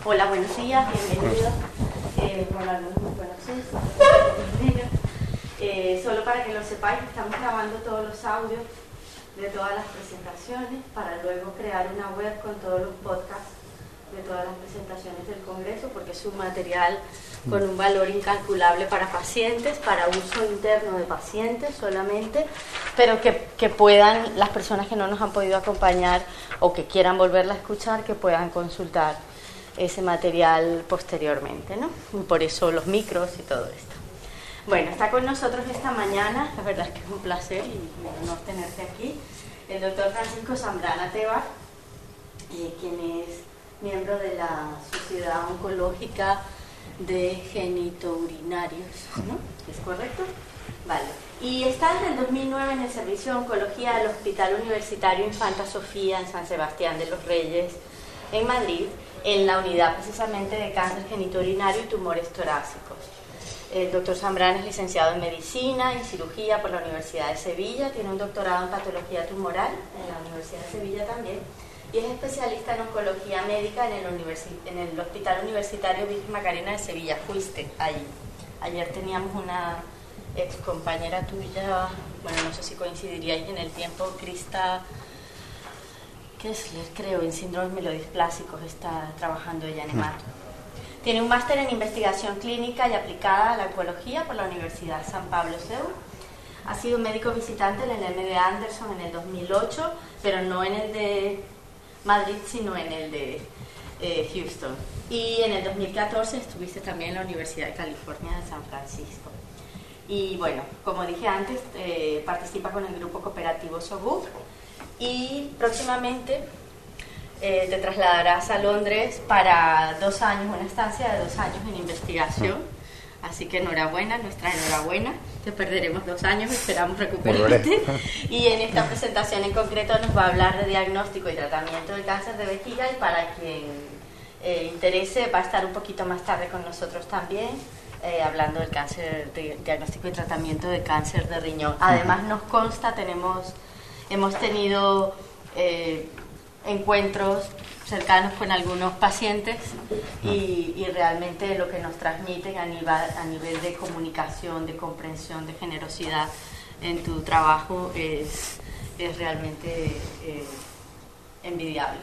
Hola, buenos días, bienvenidos. Bueno, algunos me conocen, solo para que lo sepáis, estamos grabando todos los audios de todas las presentaciones para luego crear una web con todos los podcasts de todas las presentaciones del Congreso, porque es un material con un valor incalculable para pacientes, para uso interno de pacientes solamente, pero que puedan, las personas que no nos han podido acompañar o que quieran volverla a escuchar, que puedan consultar ese material posteriormente, ¿no? Y por eso los micros y todo esto. Bueno, está con nosotros esta mañana, la verdad es que es un placer y un honor tenerte aquí, el doctor Francisco Zambrana Tebar, quien es miembro de la Sociedad Oncológica de Genitourinarios, ¿no? ¿Es correcto? Vale. Y está desde el 2009 en el Servicio de Oncología del Hospital Universitario Infanta Sofía en San Sebastián de los Reyes, en Madrid, en la unidad precisamente de cáncer genitourinario y tumores torácicos. El doctor Zambrana es licenciado en Medicina y Cirugía por la Universidad de Sevilla, tiene un doctorado en Patología Tumoral en la Universidad de Sevilla también, y es especialista en oncología médica en el Hospital Universitario Virgen Macarena de Sevilla. Fuiste allí. Ayer teníamos una ex compañera tuya, bueno, no sé si coincidiríais en el tiempo, Krista Kessler, creo, en síndromes melodisplásicos, está trabajando ella en hemato. Tiene un máster en investigación clínica y aplicada a la oncología por la Universidad San Pablo CEU. Ha sido médico visitante en el MD Anderson en el 2008, pero no en el de Madrid, sino en el de Houston. Y en el 2014 estuviste también en la Universidad de California de San Francisco. Y bueno, como dije antes, participa con el grupo cooperativo SOGUF y próximamente te trasladarás a Londres para 2 años, una estancia de 2 años en investigación. Así que enhorabuena, nuestra enhorabuena. Te perderemos 2 años, esperamos recuperarte. Y en esta presentación en concreto nos va a hablar de diagnóstico y tratamiento del cáncer de vejiga, y para quien interese va a estar un poquito más tarde con nosotros también, hablando del cáncer, de diagnóstico y tratamiento de cáncer de riñón. Además nos consta, hemos tenido encuentros cercanos con algunos pacientes y realmente lo que nos transmiten a nivel de comunicación, de comprensión, de generosidad en tu trabajo es realmente envidiable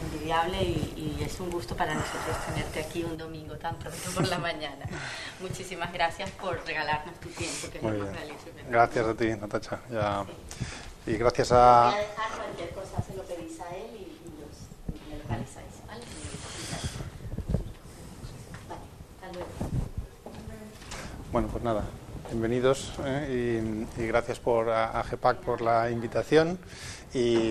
y es un gusto para nosotros tenerte aquí un domingo tan pronto por la mañana. Muchísimas gracias por regalarnos tu tiempo, que Muy nos bien. realices. Gracias a ti, Natacha. Y gracias a... Voy a dejar cualquier cosa, se lo pedís a él y me localizáis, ¿vale? Vale, hasta luego. Bueno, pues nada, bienvenidos y gracias a GEPAC por la invitación y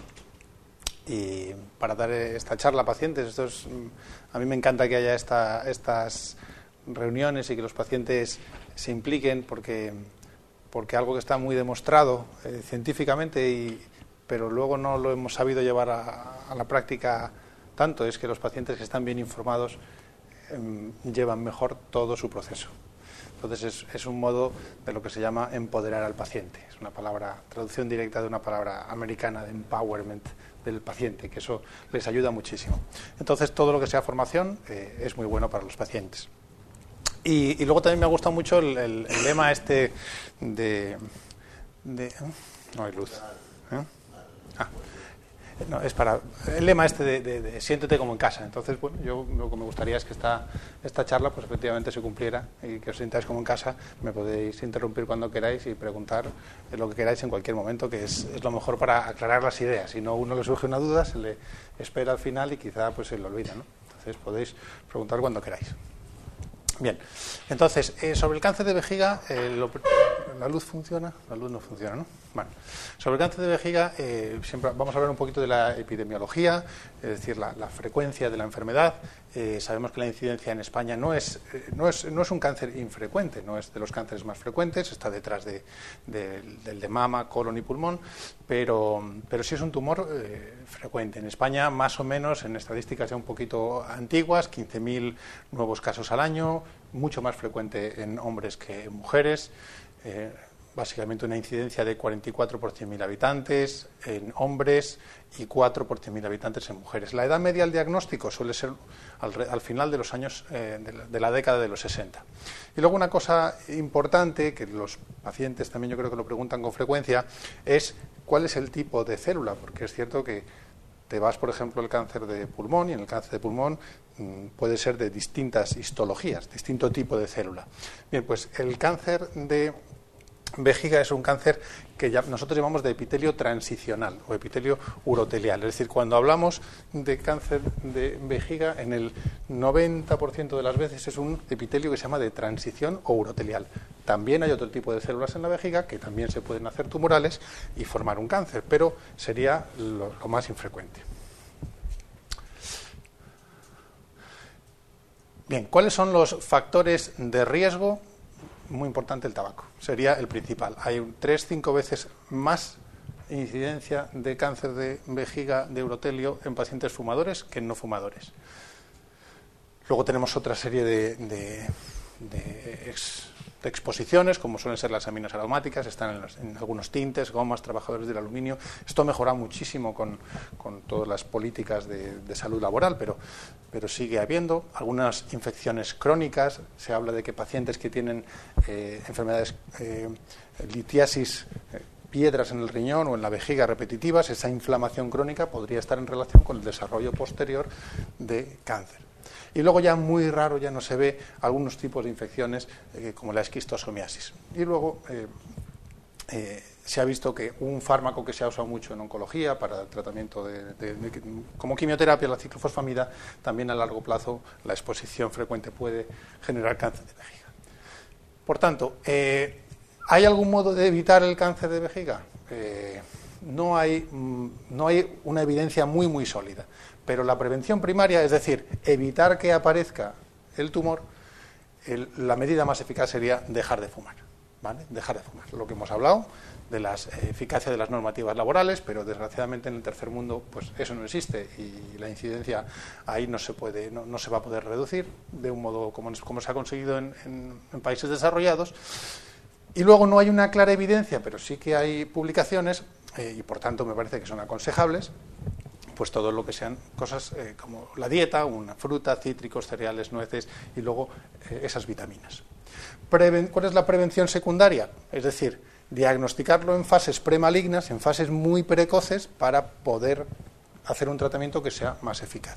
para dar esta charla a pacientes. A mí me encanta que haya estas reuniones y que los pacientes se impliquen porque algo que está muy demostrado científicamente, pero luego no lo hemos sabido llevar a la práctica tanto, es que los pacientes que están bien informados llevan mejor todo su proceso. Entonces es un modo de lo que se llama empoderar al paciente. Es una traducción directa de una palabra americana de empowerment del paciente, que eso les ayuda muchísimo. Entonces todo lo que sea formación es muy bueno para los pacientes. Y luego también me ha gustado mucho el lema este de no hay luz. No, es para el lema este de siéntete como en casa. Entonces, bueno, yo lo que me gustaría es que esta charla pues efectivamente se cumpliera y que os sintáis como en casa. Me podéis interrumpir cuando queráis y preguntar lo que queráis en cualquier momento, que es lo mejor para aclarar las ideas. Si no, a uno le surge una duda, se le espera al final y quizá pues se le olvida, ¿no? Entonces podéis preguntar cuando queráis. Bien, entonces, sobre el cáncer de vejiga, ¿la luz funciona? La luz no funciona, ¿no? Bueno, sobre el cáncer de vejiga, siempre vamos a hablar un poquito de la epidemiología, es decir, la frecuencia de la enfermedad. Sabemos que la incidencia en España no es un cáncer infrecuente, no es de los cánceres más frecuentes, está detrás del de mama, colon y pulmón, pero sí es un tumor frecuente. En España, más o menos, en estadísticas ya un poquito antiguas, 15.000 nuevos casos al año, mucho más frecuente en hombres que en mujeres. básicamente una incidencia de 44 por 100.000 habitantes en hombres y 4 por 100.000 habitantes en mujeres. La edad media al diagnóstico suele ser al final de los años de la década de los 60. Y luego una cosa importante, que los pacientes también yo creo que lo preguntan con frecuencia, es cuál es el tipo de célula, porque es cierto que te vas, por ejemplo, el cáncer de pulmón, y en el cáncer de pulmón puede ser de distintas histologías, distinto tipo de célula. Bien, pues el cáncer de vejiga es un cáncer que nosotros llamamos de epitelio transicional o epitelio urotelial. Es decir, cuando hablamos de cáncer de vejiga, en el 90% de las veces es un epitelio que se llama de transición o urotelial. También hay otro tipo de células en la vejiga que también se pueden hacer tumorales y formar un cáncer, pero sería lo más infrecuente. Bien, ¿cuáles son los factores de riesgo? Muy importante el tabaco, sería el principal. Hay 3-5 veces más incidencia de cáncer de vejiga de urotelio en pacientes fumadores que en no fumadores. Luego tenemos otra serie de exposiciones, como suelen ser las aminas aromáticas, están en algunos tintes, gomas, trabajadores del aluminio. Esto ha mejorado muchísimo con todas las políticas de salud laboral, pero sigue habiendo algunas infecciones crónicas. Se habla de que pacientes que tienen enfermedades, litiasis, piedras en el riñón o en la vejiga repetitivas, esa inflamación crónica podría estar en relación con el desarrollo posterior de cáncer. Y luego ya muy raro, ya no se ve algunos tipos de infecciones como la esquistosomiasis. Y luego se ha visto que un fármaco que se ha usado mucho en oncología para el tratamiento como quimioterapia, la ciclofosfamida, también a largo plazo la exposición frecuente puede generar cáncer de vejiga. Por tanto, ¿hay algún modo de evitar el cáncer de vejiga? No hay una evidencia muy sólida. Pero la prevención primaria, es decir, evitar que aparezca el tumor, la medida más eficaz sería dejar de fumar, ¿vale? Dejar de fumar. Lo que hemos hablado de la eficacia de las normativas laborales, pero desgraciadamente en el tercer mundo pues eso no existe y la incidencia ahí no se va a poder reducir de un modo como se ha conseguido en países desarrollados. Y luego no hay una clara evidencia, pero sí que hay publicaciones y por tanto me parece que son aconsejables, pues todo lo que sean cosas como la dieta, una fruta, cítricos, cereales, nueces y luego esas vitaminas. ¿Cuál es la prevención secundaria? Es decir, diagnosticarlo en fases premalignas, en fases muy precoces, para poder hacer un tratamiento que sea más eficaz.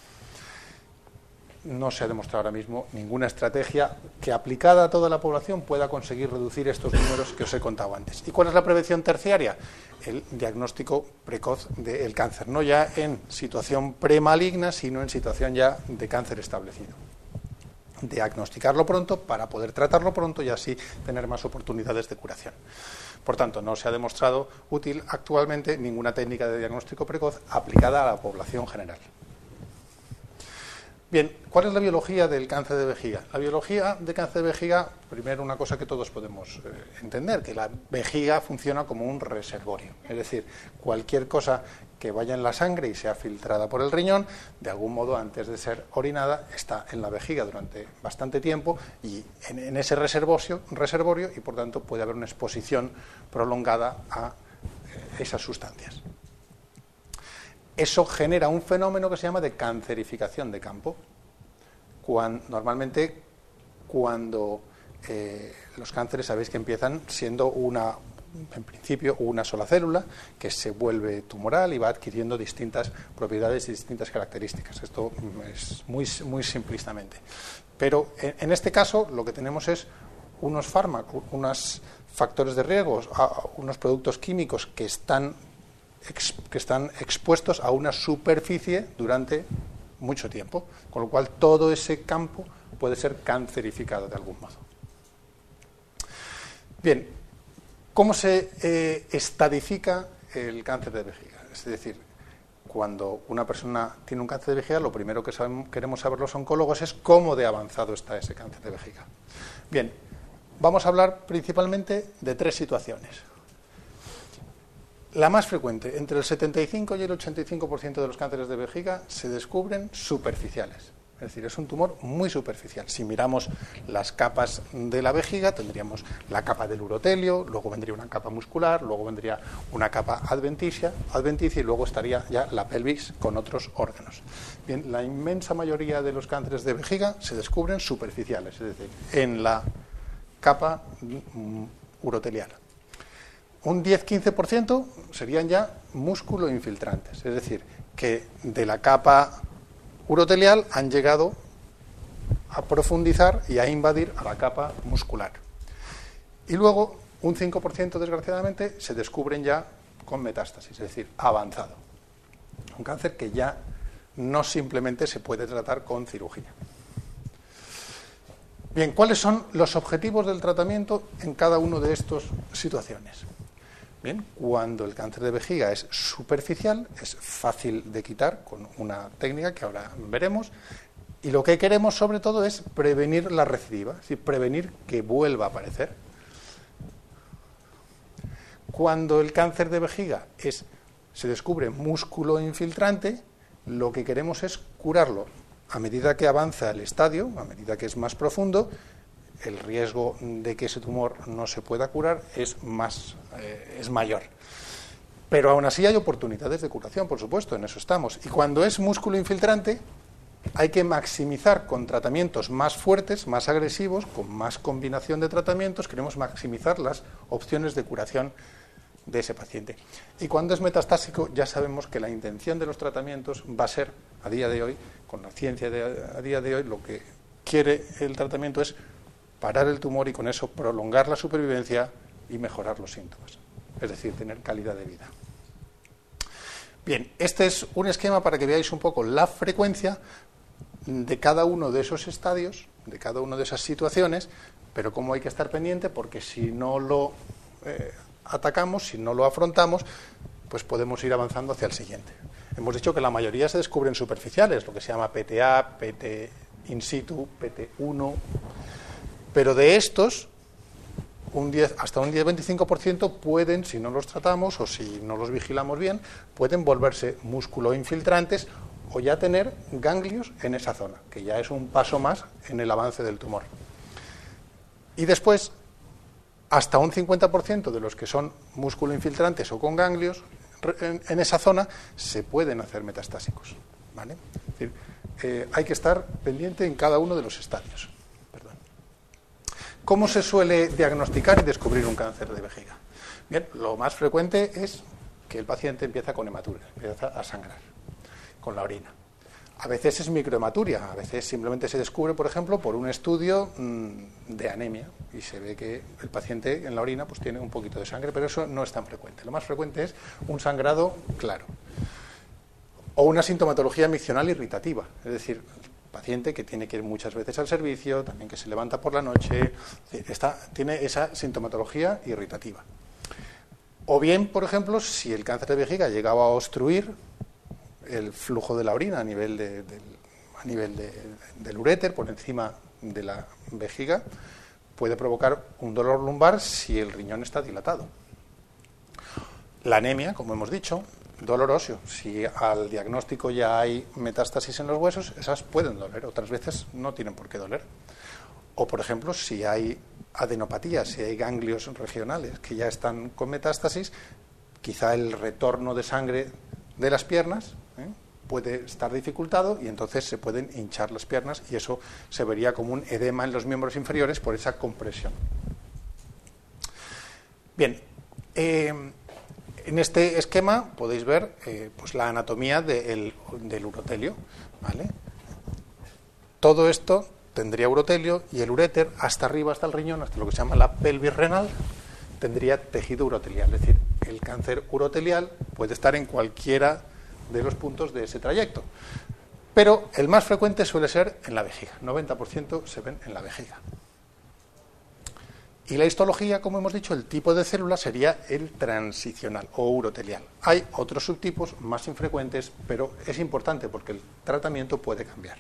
No se ha demostrado ahora mismo ninguna estrategia que aplicada a toda la población pueda conseguir reducir estos números que os he contado antes. ¿Y cuál es la prevención terciaria? El diagnóstico precoz del cáncer, no ya en situación premaligna, sino en situación ya de cáncer establecido. Diagnosticarlo pronto para poder tratarlo pronto y así tener más oportunidades de curación. Por tanto, no se ha demostrado útil actualmente ninguna técnica de diagnóstico precoz aplicada a la población general. Bien, ¿cuál es la biología del cáncer de vejiga? La biología del cáncer de vejiga, primero una cosa que todos podemos entender, que la vejiga funciona como un reservorio. Es decir, cualquier cosa que vaya en la sangre y sea filtrada por el riñón, de algún modo antes de ser orinada, está en la vejiga durante bastante tiempo y en ese reservorio y por tanto puede haber una exposición prolongada a esas sustancias. Eso genera un fenómeno que se llama de cancerificación de campo. Normalmente cuando los cánceres sabéis que empiezan siendo en principio una sola célula que se vuelve tumoral y va adquiriendo distintas propiedades y distintas características. Esto es muy simplistamente. Pero en este caso lo que tenemos es unos fármacos, unos factores de riesgo, unos productos químicos que están expuestos a una superficie durante mucho tiempo, con lo cual todo ese campo puede ser cancerificado de algún modo. Bien, ¿cómo se estadifica el cáncer de vejiga? Es decir, cuando una persona tiene un cáncer de vejiga, lo primero que queremos saber los oncólogos es cómo de avanzado está ese cáncer de vejiga. Bien, vamos a hablar principalmente de 3 situaciones. La más frecuente, entre el 75 y el 85% de los cánceres de vejiga se descubren superficiales. Es decir, es un tumor muy superficial. Si miramos las capas de la vejiga, tendríamos la capa del urotelio, luego vendría una capa muscular, luego vendría una capa adventicia y luego estaría ya la pelvis con otros órganos. Bien, la inmensa mayoría de los cánceres de vejiga se descubren superficiales, es decir, en la capa urotelial. Un 10-15% serían ya músculo infiltrantes, es decir, que de la capa urotelial han llegado a profundizar y a invadir a la capa muscular. Y luego un 5%, desgraciadamente, se descubren ya con metástasis, es decir, avanzado. Un cáncer que ya no simplemente se puede tratar con cirugía. Bien, ¿cuáles son los objetivos del tratamiento en cada una de estas situaciones? Bien, cuando el cáncer de vejiga es superficial, es fácil de quitar con una técnica que ahora veremos, y lo que queremos sobre todo es prevenir la recidiva, es decir, prevenir que vuelva a aparecer. Cuando el cáncer de vejiga se descubre músculo infiltrante, lo que queremos es curarlo. A medida que avanza el estadio, a medida que es más profundo, el riesgo de que ese tumor no se pueda curar es mayor. Pero aún así hay oportunidades de curación, por supuesto, en eso estamos. Y cuando es músculo infiltrante, hay que maximizar con tratamientos más fuertes, más agresivos, con más combinación de tratamientos, queremos maximizar las opciones de curación de ese paciente. Y cuando es metastásico, ya sabemos que la intención de los tratamientos va a ser, a día de hoy, con la ciencia a día de hoy, lo que quiere el tratamiento es parar el tumor y con eso prolongar la supervivencia y mejorar los síntomas, es decir, tener calidad de vida. Bien, este es un esquema para que veáis un poco la frecuencia de cada uno de esos estadios, de cada una de esas situaciones, pero cómo hay que estar pendiente, porque si no lo atacamos, si no lo afrontamos, pues podemos ir avanzando hacia el siguiente. Hemos dicho que la mayoría se descubren superficiales, lo que se llama PTA, PT in situ, PT1, pero de estos, hasta un 10-25% pueden, si no los tratamos o si no los vigilamos bien, pueden volverse músculo infiltrantes o ya tener ganglios en esa zona, que ya es un paso más en el avance del tumor. Y después, hasta un 50% de los que son músculo infiltrantes o con ganglios en esa zona se pueden hacer metastásicos, ¿vale? Es decir, hay que estar pendiente en cada uno de los estadios. ¿Cómo se suele diagnosticar y descubrir un cáncer de vejiga? Bien, lo más frecuente es que el paciente empieza con hematuria, empieza a sangrar con la orina. A veces es microhematuria, a veces simplemente se descubre, por ejemplo, por un estudio de anemia y se ve que el paciente en la orina pues tiene un poquito de sangre, pero eso no es tan frecuente. Lo más frecuente es un sangrado claro o una sintomatología miccional irritativa, es decir, paciente que tiene que ir muchas veces al servicio, también que se levanta por la noche, tiene esa sintomatología irritativa. O bien, por ejemplo, si el cáncer de vejiga llegaba a obstruir el flujo de la orina a nivel del uréter, por encima de la vejiga, puede provocar un dolor lumbar si el riñón está dilatado. La anemia, como hemos dicho, dolor óseo. Si al diagnóstico ya hay metástasis en los huesos, esas pueden doler, otras veces no tienen por qué doler. O, por ejemplo, si hay adenopatía, si hay ganglios regionales que ya están con metástasis, quizá el retorno de sangre de las piernas puede estar dificultado y entonces se pueden hinchar las piernas y eso se vería como un edema en los miembros inferiores por esa compresión. Bien, en este esquema podéis ver pues la anatomía del urotelio, ¿vale? Todo esto tendría urotelio y el uréter hasta arriba, hasta el riñón, hasta lo que se llama la pelvis renal, tendría tejido urotelial. Es decir, el cáncer urotelial puede estar en cualquiera de los puntos de ese trayecto, pero el más frecuente suele ser en la vejiga. 90% se ven en la vejiga. Y la histología, como hemos dicho, el tipo de célula sería el transicional o urotelial. Hay otros subtipos más infrecuentes, pero es importante porque el tratamiento puede cambiar.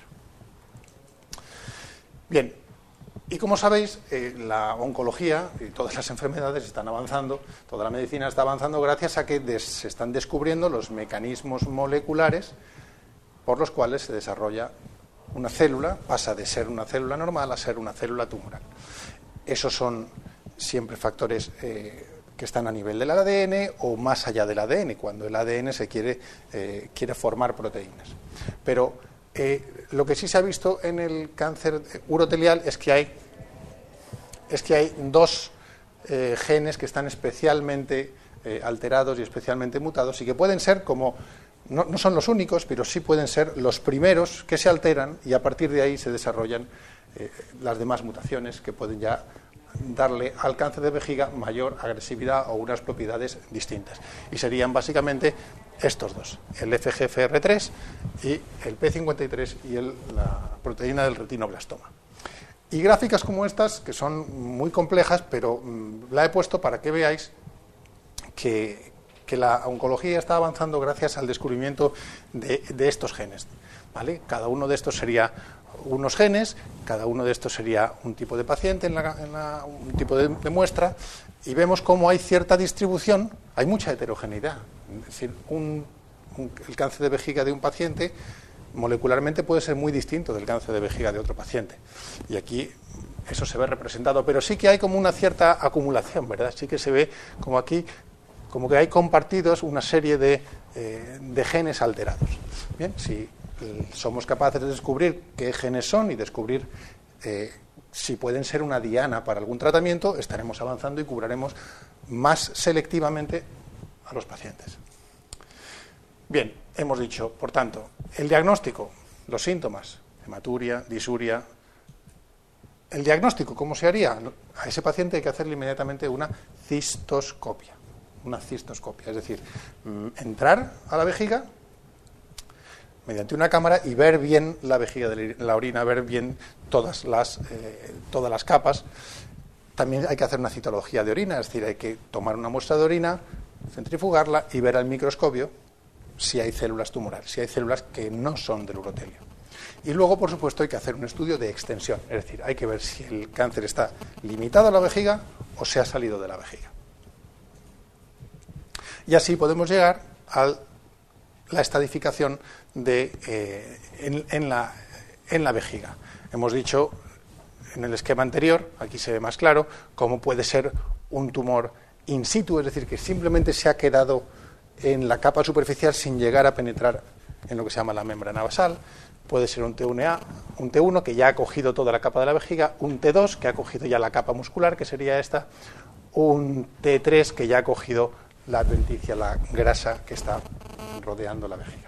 Bien, y como sabéis, la oncología y todas las enfermedades están avanzando, toda la medicina está avanzando gracias a que se están descubriendo los mecanismos moleculares por los cuales se desarrolla una célula pasa de ser una célula normal a ser una célula tumoral. Esos son siempre factores que están a nivel del ADN o más allá del ADN, cuando el ADN se quiere formar proteínas. Pero lo que sí se ha visto en el cáncer urotelial es que hay dos genes que están especialmente alterados y especialmente mutados y que pueden ser como, no son los únicos, pero sí pueden ser los primeros que se alteran y a partir de ahí se desarrollan las demás mutaciones que pueden ya darle al cáncer de vejiga mayor agresividad o unas propiedades distintas. Y serían básicamente estos dos, el FGFR3 y el P53 y la proteína del retinoblastoma. Y gráficas como estas, que son muy complejas, pero la he puesto para que veáis que la oncología está avanzando gracias al descubrimiento de estos genes, ¿vale? Cada uno de estos sería unos genes, cada uno de estos sería un tipo de paciente, un tipo de muestra, y vemos cómo hay cierta distribución, hay mucha heterogeneidad. Es decir, el cáncer de vejiga de un paciente molecularmente puede ser muy distinto del cáncer de vejiga de otro paciente. Y aquí eso se ve representado, pero sí que hay como una cierta acumulación, ¿verdad? Sí que se ve como aquí, como que hay compartidos una serie de genes alterados. Bien, si somos capaces de descubrir qué genes son y descubrir si pueden ser una diana para algún tratamiento, estaremos avanzando y curaremos más selectivamente a los pacientes. Bien, hemos dicho, por tanto, el diagnóstico, los síntomas, hematuria, disuria. El diagnóstico, ¿cómo se haría? A ese paciente hay que hacerle inmediatamente una cistoscopia. Una cistoscopia, es decir, entrar a la vejiga mediante una cámara y ver bien la vejiga de la orina, ver bien todas las capas. También hay que hacer una citología de orina, es decir, hay que tomar una muestra de orina, centrifugarla y ver al microscopio si hay células tumorales, si hay células que no son del urotelio. Y luego, por supuesto, hay que hacer un estudio de extensión, es decir, hay que ver si el cáncer está limitado a la vejiga o se ha salido de la vejiga. Y así podemos llegar a la estadificación en la vejiga. Hemos dicho en el esquema anterior, aquí se ve más claro, cómo puede ser un tumor in situ, es decir, que simplemente se ha quedado en la capa superficial sin llegar a penetrar en lo que se llama la membrana basal. Puede ser un T1A, un T1 que ya ha cogido toda la capa de la vejiga, un T2 que ha cogido ya la capa muscular, que sería esta, un T3 que ya ha cogido la adventicia, la grasa que está rodeando la vejiga.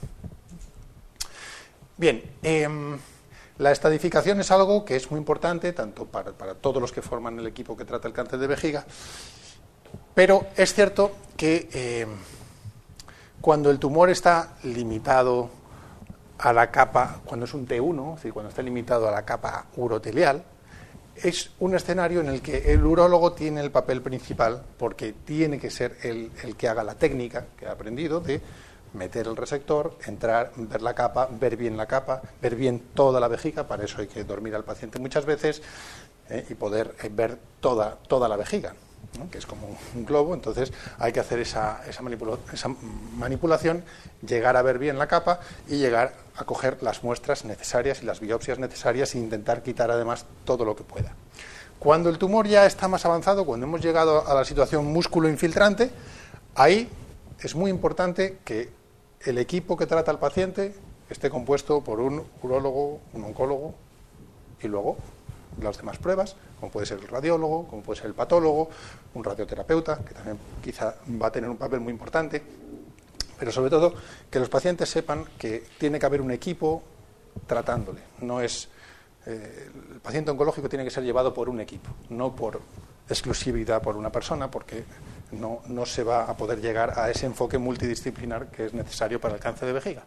Bien, la estadificación es algo que es muy importante, tanto para todos los que forman el equipo que trata el cáncer de vejiga, pero es cierto que cuando el tumor está limitado a la capa, cuando es un T1, es decir, cuando está limitado a la capa urotelial, es un escenario en el que el urólogo tiene el papel principal porque tiene que ser el que haga la técnica que ha aprendido de meter el resector, entrar, ver la capa, ver bien toda la vejiga. Para eso hay que dormir al paciente muchas veces y poder ver toda la vejiga, ¿no? Que es como un globo. Entonces hay que hacer esa manipulación, llegar a ver bien la capa y llegar a coger las muestras necesarias y las biopsias necesarias e intentar quitar además todo lo que pueda. Cuando el tumor ya está más avanzado, cuando hemos llegado a la situación músculo infiltrante, ahí es muy importante que el equipo que trata al paciente esté compuesto por un urólogo, un oncólogo y luego las demás pruebas, como puede ser el radiólogo, como puede ser el patólogo, un radioterapeuta, que también quizá va a tener un papel muy importante, pero sobre todo que los pacientes sepan que tiene que haber un equipo tratándole. No es el paciente oncológico tiene que ser llevado por un equipo, no por exclusividad por una persona, porque no se va a poder llegar a ese enfoque multidisciplinar que es necesario para el cáncer de vejiga.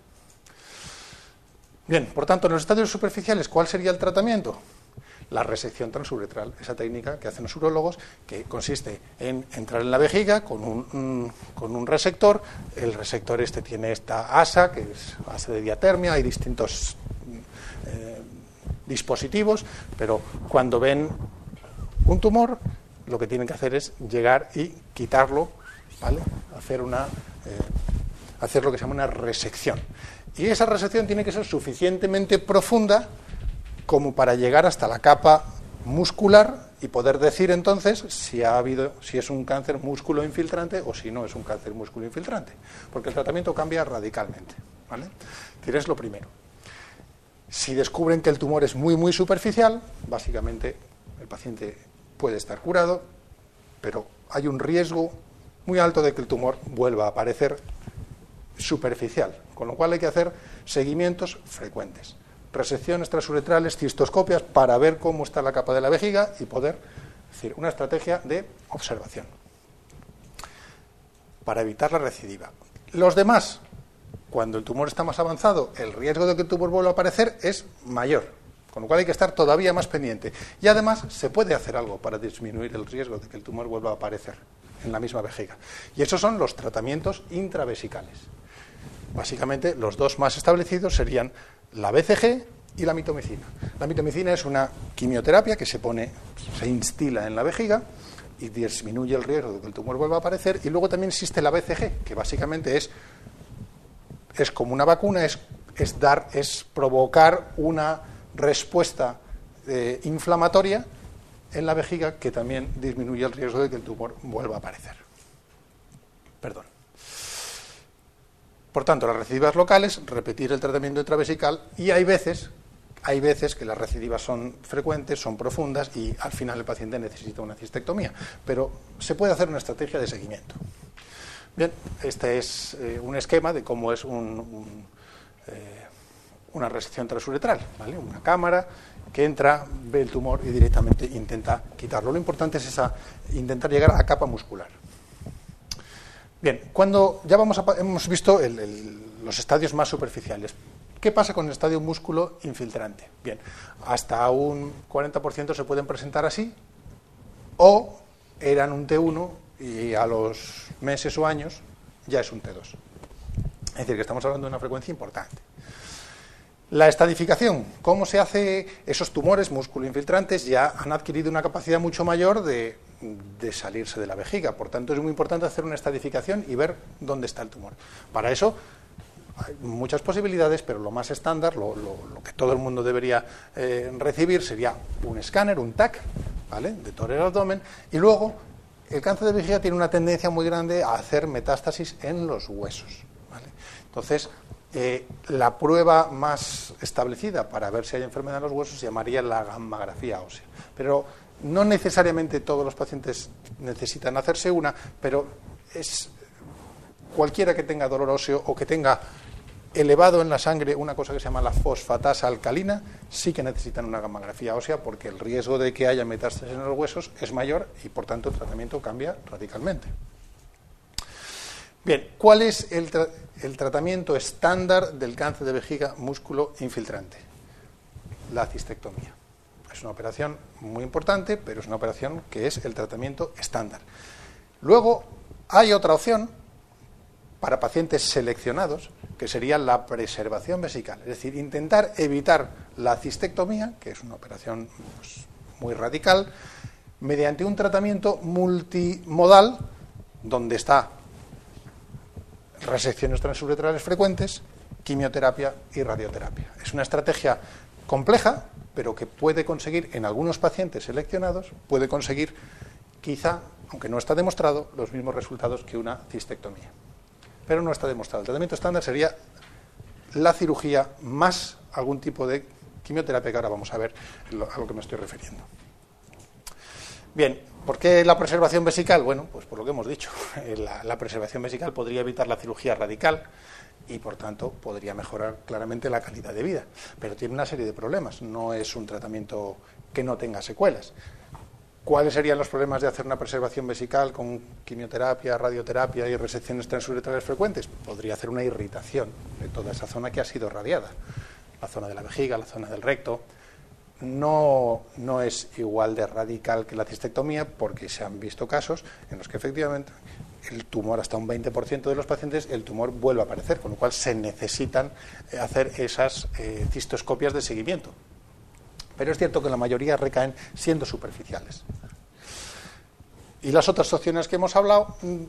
Bien, por tanto, en los estadios superficiales, ¿cuál sería el tratamiento? La resección transuretral, esa técnica que hacen los urólogos, que consiste en entrar en la vejiga con un resector. El resector tiene esta asa, que es asa de diatermia, hay distintos dispositivos, pero cuando ven un tumor, lo que tienen que hacer es llegar y quitarlo, ¿vale? Hacer lo que se llama una resección. Y esa resección tiene que ser suficientemente profunda como para llegar hasta la capa muscular y poder decir entonces si es un cáncer músculo infiltrante o si no es un cáncer músculo infiltrante, porque el tratamiento cambia radicalmente, ¿vale? Es lo primero. Si descubren que el tumor es muy superficial, básicamente el paciente puede estar curado, pero hay un riesgo muy alto de que el tumor vuelva a aparecer superficial, con lo cual hay que hacer seguimientos frecuentes. Resecciones transuretrales, cistoscopias, para ver cómo está la capa de la vejiga y poder decir una estrategia de observación para evitar la recidiva. Los demás, cuando el tumor está más avanzado, el riesgo de que el tumor vuelva a aparecer es mayor, con lo cual hay que estar todavía más pendiente. Y además se puede hacer algo para disminuir el riesgo de que el tumor vuelva a aparecer en la misma vejiga. Y esos son los tratamientos intravesicales. Básicamente, los dos más establecidos serían la BCG y la mitomicina. La mitomicina es una quimioterapia que se instila en la vejiga y disminuye el riesgo de que el tumor vuelva a aparecer. Y luego también existe la BCG, que básicamente es como una vacuna, es provocar una respuesta inflamatoria en la vejiga que también disminuye el riesgo de que el tumor vuelva a aparecer. Perdón. Por tanto, las recidivas locales, repetir el tratamiento intravesical, y hay veces que las recidivas son frecuentes, son profundas y al final el paciente necesita una cistectomía, pero se puede hacer una estrategia de seguimiento. Bien, este es un esquema de cómo es una resección transuretral, ¿vale? Una cámara que entra, ve el tumor y directamente intenta quitarlo. Lo importante es intentar llegar a la capa muscular. Bien, cuando ya hemos visto los estadios más superficiales, ¿qué pasa con el estadio músculo infiltrante? Bien, hasta un 40% se pueden presentar así, o eran un T1 y a los meses o años ya es un T2. Es decir, que estamos hablando de una frecuencia importante. La estadificación, ¿cómo se hace? Esos tumores músculo-infiltrantes ya han adquirido una capacidad mucho mayor de salirse de la vejiga. Por tanto, es muy importante hacer una estadificación y ver dónde está el tumor. Para eso hay muchas posibilidades, pero lo más estándar, lo que todo el mundo debería recibir sería un escáner, un TAC, ¿vale?, de tórax y abdomen, y luego el cáncer de vejiga tiene una tendencia muy grande a hacer metástasis en los huesos, ¿vale? Entonces, la prueba más establecida para ver si hay enfermedad en los huesos se llamaría la gammagrafía ósea. Pero no necesariamente todos los pacientes necesitan hacerse una, pero es cualquiera que tenga dolor óseo o que tenga elevado en la sangre una cosa que se llama la fosfatasa alcalina, sí que necesitan una gammagrafía ósea porque el riesgo de que haya metástasis en los huesos es mayor y por tanto el tratamiento cambia radicalmente. Bien, ¿cuál es el tratamiento estándar del cáncer de vejiga músculo infiltrante? La cistectomía. Es una operación muy importante, pero es una operación que es el tratamiento estándar. Luego hay otra opción para pacientes seleccionados, que sería la preservación vesical, es decir, intentar evitar la cistectomía, que es una operación muy radical, mediante un tratamiento multimodal, donde está resecciones transuretrales frecuentes, quimioterapia y radioterapia. Es una estrategia compleja, pero que puede conseguir, en algunos pacientes seleccionados, puede conseguir, quizá, aunque no está demostrado, los mismos resultados que una cistectomía. Pero no está demostrado. El tratamiento estándar sería la cirugía más algún tipo de quimioterapia, que ahora vamos a ver a lo que me estoy refiriendo. Bien, ¿por qué la preservación vesical? Bueno, pues por lo que hemos dicho. La preservación vesical podría evitar la cirugía radical y, por tanto, podría mejorar claramente la calidad de vida. Pero tiene una serie de problemas. No es un tratamiento que no tenga secuelas. ¿Cuáles serían los problemas de hacer una preservación vesical con quimioterapia, radioterapia y resecciones transuretrales frecuentes? Podría hacer una irritación de toda esa zona que ha sido radiada. La zona de la vejiga, la zona del recto. No es igual de radical que la cistectomía, porque se han visto casos en los que efectivamente el tumor, hasta un 20% de los pacientes, el tumor vuelve a aparecer, con lo cual se necesitan hacer esas cistoscopias de seguimiento. Pero es cierto que la mayoría recaen siendo superficiales. Y las otras opciones que hemos hablado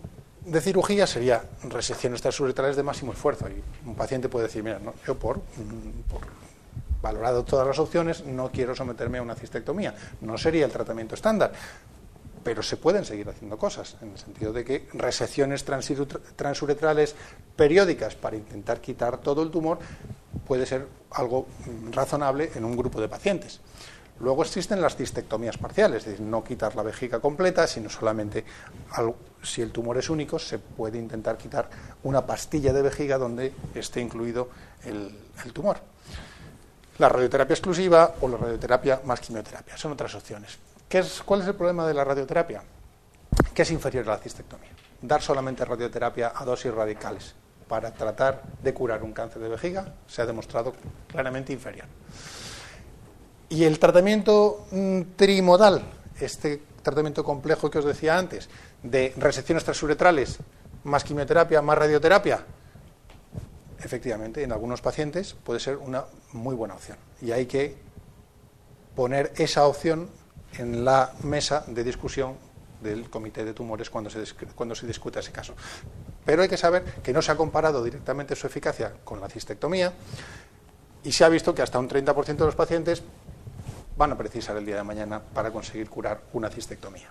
de cirugía sería resecciones transuretrales de máximo esfuerzo. Y un paciente puede decir, mira, no, yo por valorado todas las opciones, no quiero someterme a una cistectomía. No sería el tratamiento estándar, pero se pueden seguir haciendo cosas, en el sentido de que resecciones transuretrales periódicas para intentar quitar todo el tumor puede ser algo razonable en un grupo de pacientes. Luego existen las cistectomías parciales, es decir, no quitar la vejiga completa, sino solamente, si el tumor es único, se puede intentar quitar una pastilla de vejiga donde esté incluido el tumor. La radioterapia exclusiva o la radioterapia más quimioterapia son otras opciones. ¿Cuál es el problema de la radioterapia? Que es inferior a la cistectomía. Dar solamente radioterapia a dosis radicales para tratar de curar un cáncer de vejiga se ha demostrado claramente inferior. Y el tratamiento trimodal, este tratamiento complejo que os decía antes, de resecciones transuretrales, más quimioterapia, más radioterapia, efectivamente, en algunos pacientes puede ser una muy buena opción. Y hay que poner esa opción en la mesa de discusión del comité de tumores cuando se discuta ese caso. Pero hay que saber que no se ha comparado directamente su eficacia con la cistectomía y se ha visto que hasta un 30% de los pacientes van a precisar el día de mañana para conseguir curar una cistectomía.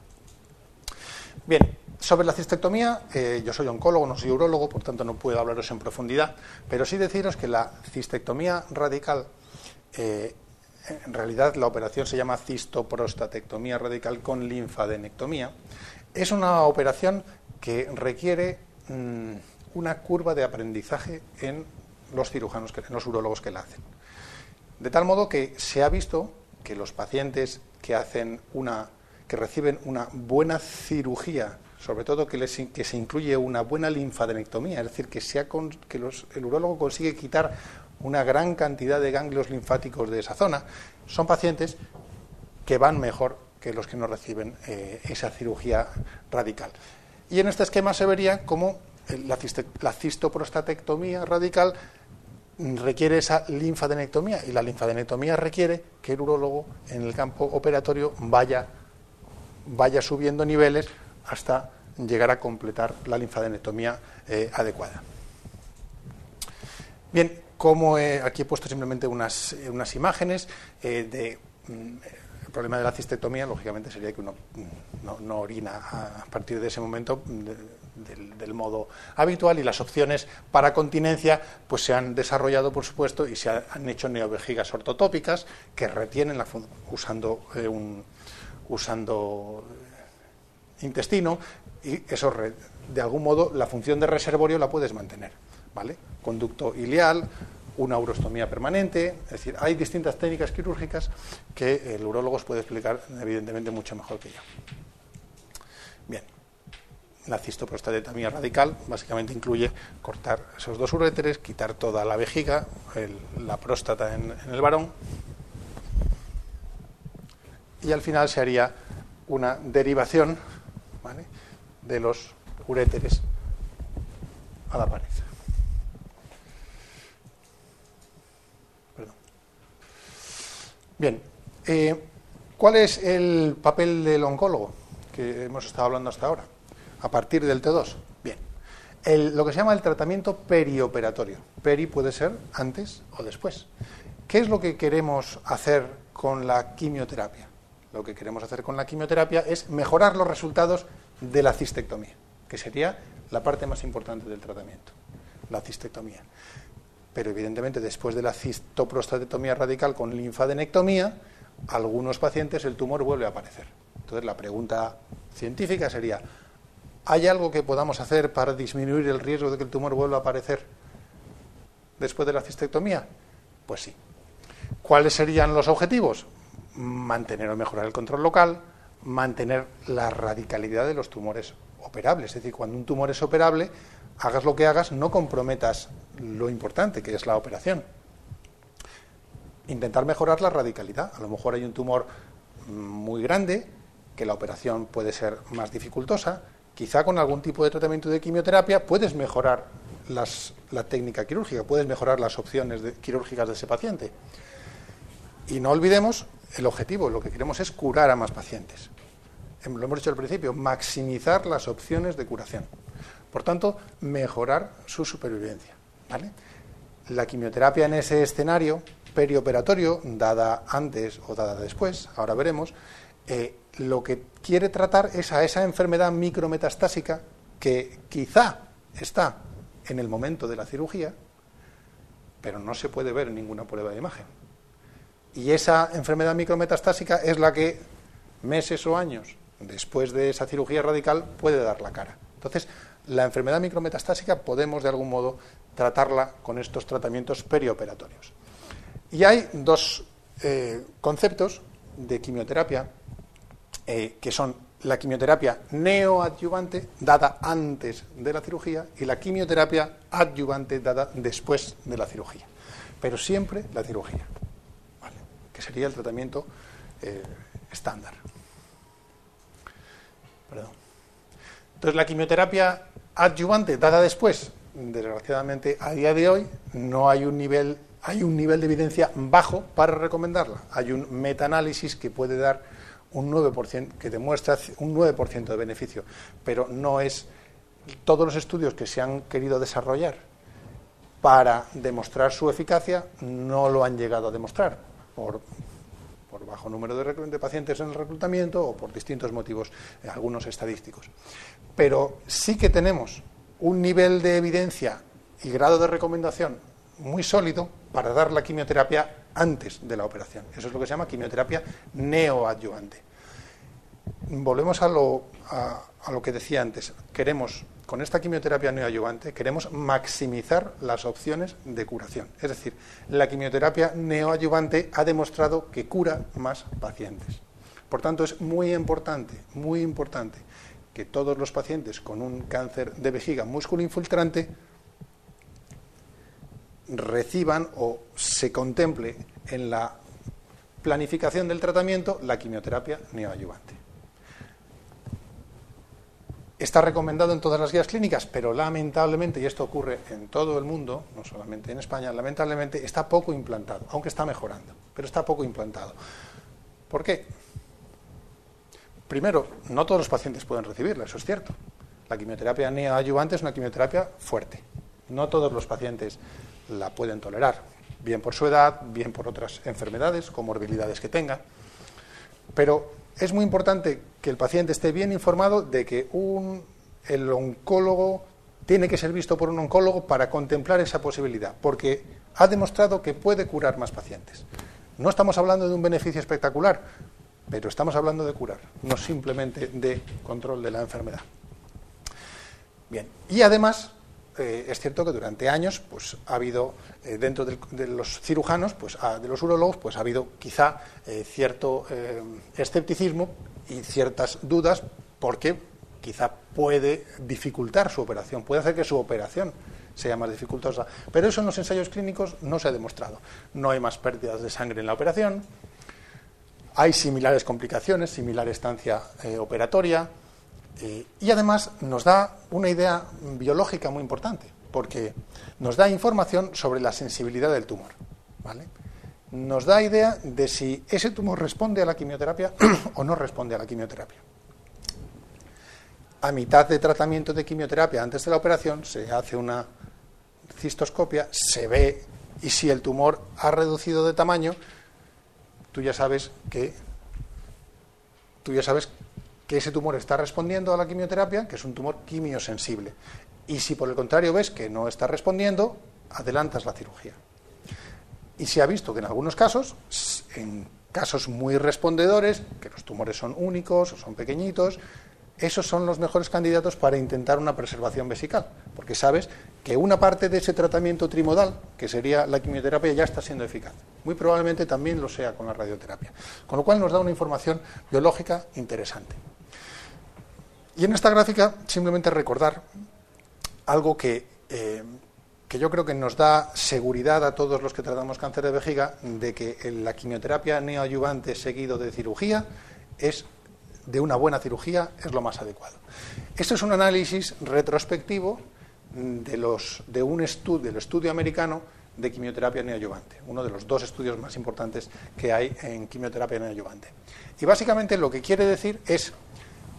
Bien, sobre la cistectomía, yo soy oncólogo, no soy urólogo, por tanto no puedo hablaros en profundidad, pero sí deciros que la cistectomía radical, en realidad la operación se llama cistoprostatectomía radical con linfadenectomía, es una operación que requiere una curva de aprendizaje en los cirujanos, en los urólogos que la hacen. De tal modo que se ha visto que los pacientes que reciben una buena cirugía, sobre todo que se incluye una buena linfadenectomía, es decir, que el urólogo consigue quitar una gran cantidad de ganglios linfáticos de esa zona, son pacientes que van mejor que los que no reciben esa cirugía radical. Y en este esquema se vería cómo la cistoprostatectomía radical requiere esa linfadenectomía, y la linfadenectomía requiere que el urólogo en el campo operatorio vaya subiendo niveles hasta llegar a completar la linfadenectomía adecuada. Bien, aquí he puesto simplemente unas imágenes el problema de la cistectomía, lógicamente, sería que uno no orina a partir de ese momento del modo habitual, y las opciones para continencia pues se han desarrollado, por supuesto, y se han hecho neovejigas ortotópicas que retienen usando intestino, y eso de algún modo la función de reservorio la puedes mantener, ¿vale? Conducto ileal, una urostomía permanente, es decir, hay distintas técnicas quirúrgicas que el urólogo os puede explicar evidentemente mucho mejor que yo. Bien, la cistoprostatectomía radical básicamente incluye cortar esos dos uréteres, quitar toda la vejiga, la próstata en el varón, y al final se haría una derivación, ¿vale?, de los uréteres a la pared. Perdón. Bien, ¿cuál es el papel del oncólogo que hemos estado hablando hasta ahora, a partir del T2? Bien, lo que se llama el tratamiento perioperatorio. Peri puede ser antes o después. ¿Qué es lo que queremos hacer con la quimioterapia? Lo que queremos hacer con la quimioterapia es mejorar los resultados de la cistectomía, que sería la parte más importante del tratamiento, la cistectomía. Pero evidentemente después de la cistoprostatectomía radical con linfadenectomía, algunos pacientes el tumor vuelve a aparecer. Entonces la pregunta científica sería, ¿hay algo que podamos hacer para disminuir el riesgo de que el tumor vuelva a aparecer después de la cistectomía? Pues sí. ¿Cuáles serían los objetivos? Mantener o mejorar el control local, mantener la radicalidad de los tumores operables. Es decir, cuando un tumor es operable, hagas lo que hagas, no comprometas lo importante, que es la operación. Intentar mejorar la radicalidad. A lo mejor hay un tumor muy grande, que la operación puede ser más dificultosa. Quizá con algún tipo de tratamiento de quimioterapia puedes mejorar la técnica quirúrgica, puedes mejorar las opciones quirúrgicas de ese paciente. Y no olvidemos el objetivo, lo que queremos es curar a más pacientes. lo hemos dicho al principio, maximizar las opciones de curación. Por tanto, mejorar su supervivencia, ¿vale? La quimioterapia en ese escenario perioperatorio, dada antes o dada después, ahora veremos, lo que quiere tratar es a esa enfermedad micrometastásica que quizá está en el momento de la cirugía, pero no se puede ver en ninguna prueba de imagen. Y esa enfermedad micrometastásica es la que meses o años después de esa cirugía radical puede dar la cara. Entonces, la enfermedad micrometastásica podemos de algún modo tratarla con estos tratamientos perioperatorios. Y hay dos conceptos de quimioterapia que son la quimioterapia neoadyuvante dada antes de la cirugía y la quimioterapia adyuvante dada después de la cirugía. Pero siempre la cirugía, ¿vale? Que sería el tratamiento estándar. Perdón. Entonces, la quimioterapia adyuvante dada después, desgraciadamente, a día de hoy no hay un nivel de evidencia bajo para recomendarla. Hay un metaanálisis que puede dar un 9%, que demuestra un 9% de beneficio, pero no es todos los estudios que se han querido desarrollar para demostrar su eficacia no lo han llegado a demostrar por bajo número de pacientes en el reclutamiento o por distintos motivos, algunos estadísticos. Pero sí que tenemos un nivel de evidencia y grado de recomendación muy sólido para dar la quimioterapia antes de la operación. Eso es lo que se llama quimioterapia neoadyuvante. Volvemos a lo que decía antes. Con esta quimioterapia neoadyuvante, queremos maximizar las opciones de curación. Es decir, la quimioterapia neoadyuvante ha demostrado que cura más pacientes. Por tanto, es muy importante que todos los pacientes con un cáncer de vejiga músculo-infiltrante reciban o se contemple en la planificación del tratamiento la quimioterapia neoadyuvante. Está recomendado en todas las guías clínicas, pero lamentablemente, y esto ocurre en todo el mundo, no solamente en España, lamentablemente está poco implantado, aunque está mejorando, pero está poco implantado. ¿Por qué? Primero, no todos los pacientes pueden recibirla, eso es cierto. La quimioterapia neoadyuvante es una quimioterapia fuerte. No todos los pacientes la pueden tolerar, bien por su edad, bien por otras enfermedades, comorbilidades que tenga. Pero es muy importante que el paciente esté bien informado de que el oncólogo tiene que ser visto por un oncólogo para contemplar esa posibilidad, porque ha demostrado que puede curar más pacientes. No estamos hablando de un beneficio espectacular, pero estamos hablando de curar, no simplemente de control de la enfermedad. Bien, y además es cierto que durante años pues ha habido dentro de los cirujanos, de los urólogos, pues ha habido quizá cierto escepticismo y ciertas dudas porque quizá puede dificultar su operación, puede hacer que su operación sea más dificultosa, pero eso en los ensayos clínicos no se ha demostrado. No hay más pérdidas de sangre en la operación, hay similares complicaciones, similar estancia operatoria. Y además nos da una idea biológica muy importante, porque nos da información sobre la sensibilidad del tumor, ¿vale? Nos da idea de si ese tumor responde a la quimioterapia o no responde a la quimioterapia. A mitad de tratamiento de quimioterapia, antes de la operación, se hace una cistoscopia, se ve, y si el tumor ha reducido de tamaño, tú ya sabes que ese tumor está respondiendo a la quimioterapia, que es un tumor quimiosensible. Y si por el contrario ves que no está respondiendo, adelantas la cirugía. Y se ha visto que en algunos casos, en casos muy respondedores, que los tumores son únicos o son pequeñitos, esos son los mejores candidatos para intentar una preservación vesical, porque sabes que una parte de ese tratamiento trimodal, que sería la quimioterapia, ya está siendo eficaz. Muy probablemente también lo sea con la radioterapia. Con lo cual nos da una información biológica interesante. Y en esta gráfica simplemente recordar algo que yo creo que nos da seguridad a todos los que tratamos cáncer de vejiga, de que la quimioterapia neoadyuvante seguido de cirugía de una buena cirugía es lo más adecuado. Esto es un análisis retrospectivo del estudio americano de quimioterapia neoadyuvante, uno de los dos estudios más importantes que hay en quimioterapia neoadyuvante. Y básicamente lo que quiere decir es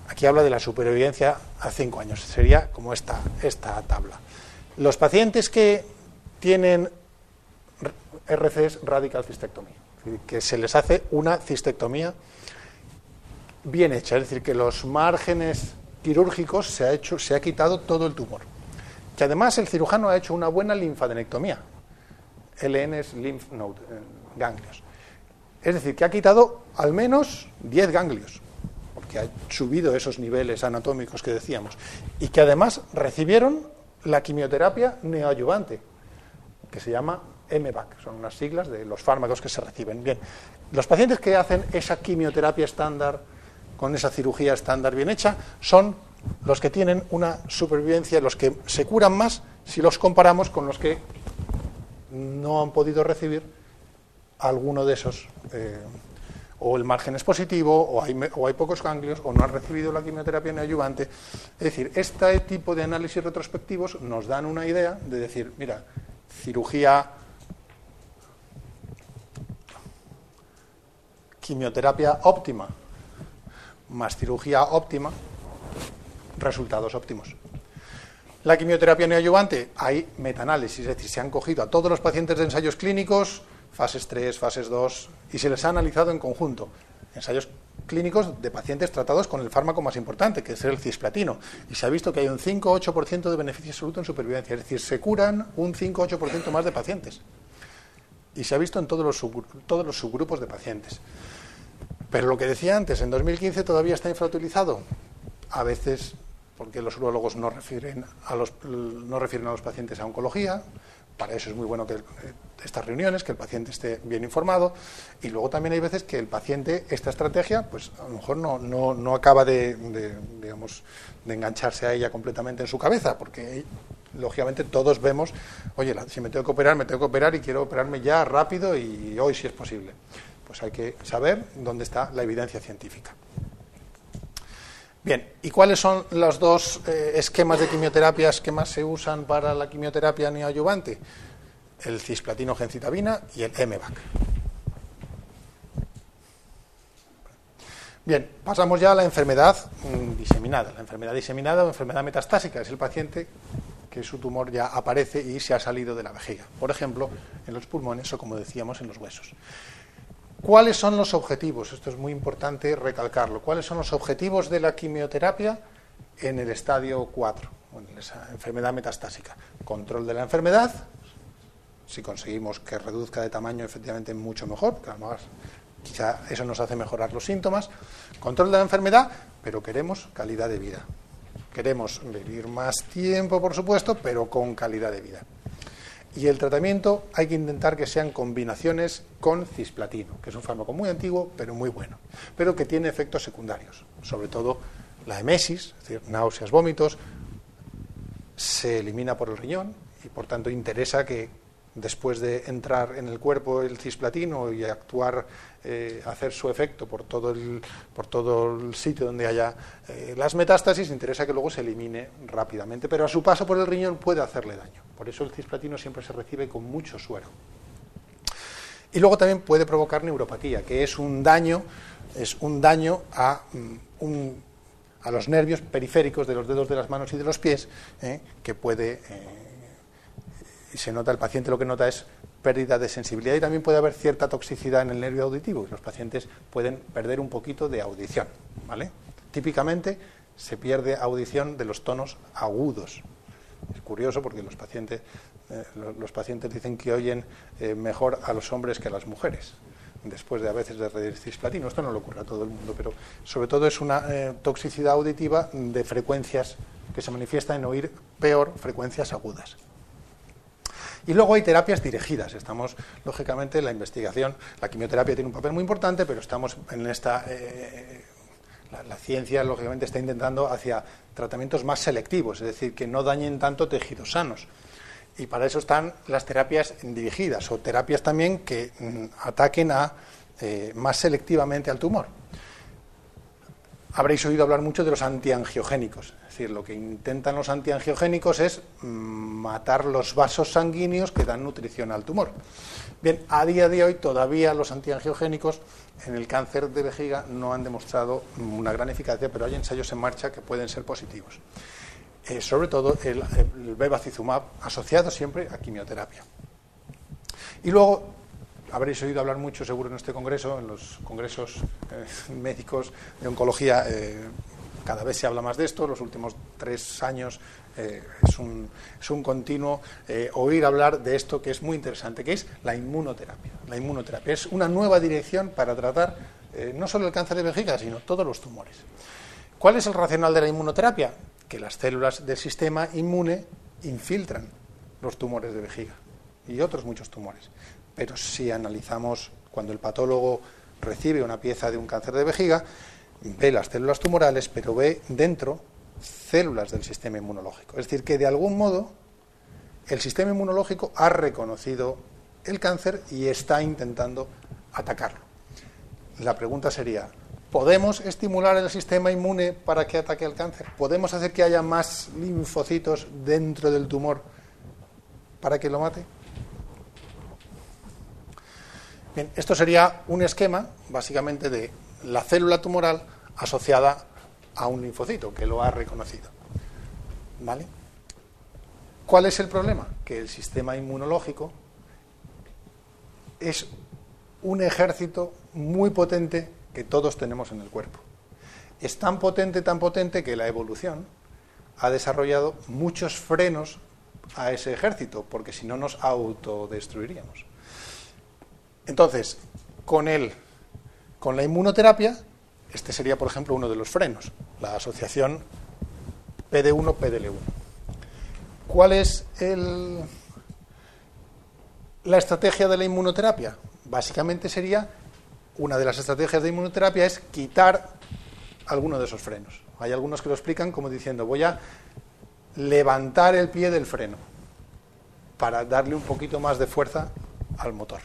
Aquí habla de la supervivencia a 5 años. Sería como esta tabla. Los pacientes que tienen RCs, radical cistectomía, es decir, que se les hace una cistectomía bien hecha, es decir, que los márgenes quirúrgicos se ha quitado todo el tumor. Que además el cirujano ha hecho una buena linfadenectomía. LN es lymph node, ganglios. Es decir, que ha quitado al menos 10 ganglios, porque ha subido esos niveles anatómicos que decíamos. Y que además recibieron la quimioterapia neoadyuvante, que se llama MVAC, son unas siglas de los fármacos que se reciben. Bien, los pacientes que hacen esa quimioterapia estándar, con esa cirugía estándar bien hecha, son los que tienen una supervivencia, los que se curan más si los comparamos con los que no han podido recibir alguno de esos, o el margen es positivo, o hay pocos ganglios, o no han recibido la quimioterapia neoadyuvante. Es decir, este tipo de análisis retrospectivos nos dan una idea de decir, mira, cirugía, quimioterapia óptima, más cirugía óptima, resultados óptimos. La quimioterapia neoadyuvante, hay metaanálisis, es decir, se han cogido a todos los pacientes de ensayos clínicos, fases 3, fases 2, y se les ha analizado en conjunto. Ensayos clínicos de pacientes tratados con el fármaco más importante, que es el cisplatino, y se ha visto que hay un 5-8% de beneficio absoluto en supervivencia, es decir, se curan un 5-8% más de pacientes. Y se ha visto en todos los subgrupos de pacientes. Pero lo que decía antes, en 2015 todavía está infrautilizado. A veces, porque los urólogos no refieren a los pacientes a oncología. Para eso es muy bueno que estas reuniones, que el paciente esté bien informado. Y luego también hay veces que el paciente, esta estrategia, pues a lo mejor no acaba de engancharse a ella completamente en su cabeza, porque lógicamente todos vemos, oye, si me tengo que operar y quiero operarme ya rápido y hoy si es posible. Pues hay que saber dónde está la evidencia científica. Bien, ¿y cuáles son los dos esquemas de quimioterapias que más se usan para la quimioterapia neoadyuvante? El cisplatino gencitabina y el MVAC. Bien, pasamos ya a la enfermedad diseminada. La enfermedad diseminada o enfermedad metastásica es el paciente que su tumor ya aparece y se ha salido de la vejiga. Por ejemplo, en los pulmones o, como decíamos, en los huesos. ¿Cuáles son los objetivos? Esto es muy importante recalcarlo. ¿Cuáles son los objetivos de la quimioterapia en el estadio 4, en esa enfermedad metastásica? Control de la enfermedad. Si conseguimos que reduzca de tamaño, efectivamente mucho mejor, porque además quizá eso nos hace mejorar los síntomas. Control de la enfermedad, pero queremos calidad de vida. Queremos vivir más tiempo, por supuesto, pero con calidad de vida. Y el tratamiento hay que intentar que sean combinaciones con cisplatino, que es un fármaco muy antiguo, pero muy bueno, pero que tiene efectos secundarios, sobre todo la emesis, es decir, náuseas, vómitos, se elimina por el riñón y por tanto interesa que después de entrar en el cuerpo el cisplatino y actuar, hacer su efecto por todo el sitio donde haya las metástasis, interesa que luego se elimine rápidamente, pero a su paso por el riñón puede hacerle daño. Por eso el cisplatino siempre se recibe con mucho suero. Y luego también puede provocar neuropatía, que es un daño a los nervios periféricos de los dedos de las manos y de los pies, que puede... y se nota, el paciente lo que nota es pérdida de sensibilidad y también puede haber cierta toxicidad en el nervio auditivo y los pacientes pueden perder un poquito de audición, ¿vale? Típicamente se pierde audición de los tonos agudos. Es curioso porque los pacientes dicen que oyen mejor a los hombres que a las mujeres después de a veces de recibir cisplatino. Esto no le ocurre a todo el mundo, pero sobre todo es una toxicidad auditiva de frecuencias que se manifiesta en oír peor frecuencias agudas. Y luego hay terapias dirigidas. Estamos, lógicamente, en la investigación. La quimioterapia tiene un papel muy importante, pero estamos en esta... la ciencia, lógicamente, está intentando hacia tratamientos más selectivos, es decir, que no dañen tanto tejidos sanos. Y para eso están las terapias dirigidas, o terapias también que ataquen más selectivamente al tumor. Habréis oído hablar mucho de los antiangiogénicos. Es decir, lo que intentan los antiangiogénicos es matar los vasos sanguíneos que dan nutrición al tumor. Bien, a día de hoy todavía los antiangiogénicos en el cáncer de vejiga no han demostrado una gran eficacia, pero hay ensayos en marcha que pueden ser positivos. Sobre todo el bevacizumab, asociado siempre a quimioterapia. Y luego, habréis oído hablar mucho, seguro, en este congreso, en los congresos médicos de oncología, cada vez se habla más de esto. Los últimos 3 años es un continuo oír hablar de esto que es muy interesante, que es la inmunoterapia. La inmunoterapia es una nueva dirección para tratar no solo el cáncer de vejiga, sino todos los tumores. ¿Cuál es el racional de la inmunoterapia? Que las células del sistema inmune infiltran los tumores de vejiga y otros muchos tumores. Pero si analizamos cuando el patólogo recibe una pieza de un cáncer de vejiga, ve las células tumorales, pero ve dentro células del sistema inmunológico. Es decir, que de algún modo el sistema inmunológico ha reconocido el cáncer y está intentando atacarlo. La pregunta sería, ¿podemos estimular el sistema inmune para que ataque el cáncer? ¿Podemos hacer que haya más linfocitos dentro del tumor para que lo mate? Bien, esto sería un esquema, básicamente, de la célula tumoral asociada a un linfocito que lo ha reconocido. ¿Vale? ¿Cuál es el problema? Que el sistema inmunológico es un ejército muy potente que todos tenemos en el cuerpo. Es tan potente que la evolución ha desarrollado muchos frenos a ese ejército, porque si no nos autodestruiríamos. Entonces, con la inmunoterapia, este sería, por ejemplo, uno de los frenos, la asociación PD1-PDL1. ¿Cuál es la estrategia de la inmunoterapia? Básicamente sería, una de las estrategias de inmunoterapia es quitar alguno de esos frenos. Hay algunos que lo explican como diciendo, voy a levantar el pie del freno para darle un poquito más de fuerza al motor.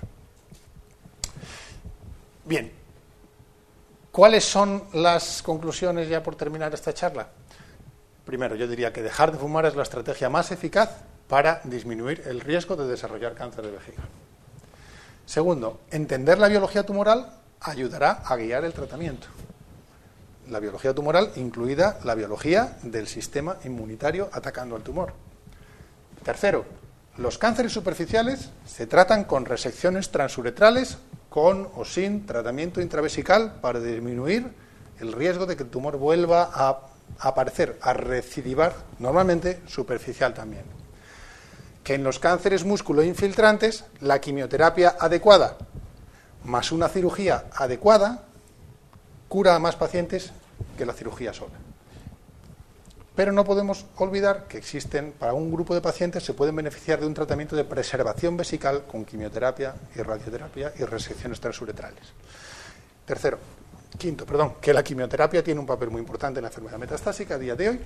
Bien, ¿cuáles son las conclusiones ya por terminar esta charla? Primero, yo diría que dejar de fumar es la estrategia más eficaz para disminuir el riesgo de desarrollar cáncer de vejiga. Segundo, entender la biología tumoral ayudará a guiar el tratamiento. La biología tumoral, incluida la biología del sistema inmunitario atacando al tumor. Tercero, los cánceres superficiales se tratan con resecciones transuretrales, con o sin tratamiento intravesical para disminuir el riesgo de que el tumor vuelva a aparecer, a recidivar, normalmente superficial también. Que en los cánceres músculo-infiltrantes, la quimioterapia adecuada más una cirugía adecuada cura a más pacientes que la cirugía sola. Pero no podemos olvidar que existen, para un grupo de pacientes, se pueden beneficiar de un tratamiento de preservación vesical con quimioterapia y radioterapia y resecciones transuretrales. Quinto, que la quimioterapia tiene un papel muy importante en la enfermedad metastásica a día de hoy,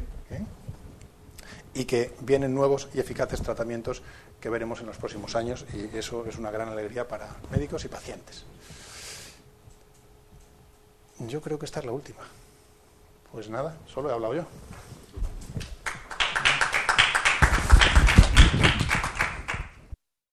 y que vienen nuevos y eficaces tratamientos que veremos en los próximos años, y eso es una gran alegría para médicos y pacientes. Yo creo que esta es la última. Pues nada, solo he hablado yo.